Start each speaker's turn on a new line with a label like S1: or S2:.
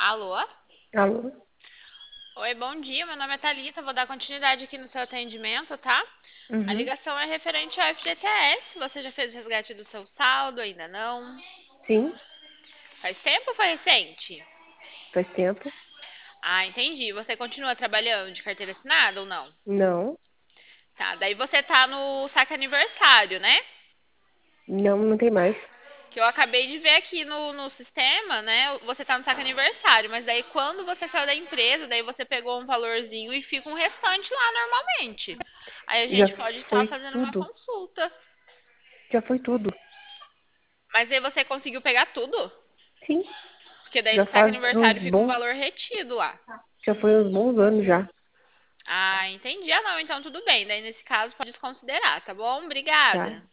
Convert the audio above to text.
S1: Alô?
S2: Alô?
S1: Oi, bom dia. Meu nome é Thalita. Vou dar continuidade aqui no seu atendimento, tá? A
S2: Uhum.
S1: ligação é referente ao FGTS. Você já fez o resgate do seu saldo? Ainda não?
S2: Sim,
S1: Faz tempo ou foi recente?
S2: faz tempo.
S1: Ah, entendi. Você continua trabalhando de carteira assinada ou não?
S2: Não,
S1: Tá, daí você tá no saque aniversário, né?
S2: não tem mais.
S1: Que eu acabei de ver aqui no sistema, né? Você tá no saque aniversário, mas daí quando você saiu da empresa, daí você pegou um valorzinho e fica um restante lá normalmente. Aí a
S2: Já
S1: gente pode estar
S2: foi
S1: fazendo uma
S2: tudo.
S1: consulta.
S2: Já foi tudo.
S1: Mas aí você conseguiu pegar tudo?
S2: Sim,
S1: Porque daí
S2: já
S1: no saque
S2: faz
S1: aniversário
S2: uns
S1: fica um
S2: bons,
S1: valor retido lá.
S2: já foi uns bons anos já.
S1: Ah, entendi. Ah, não, então tudo bem. Daí nesse caso pode desconsiderar, tá bom?
S2: Tá.
S1: Obrigada.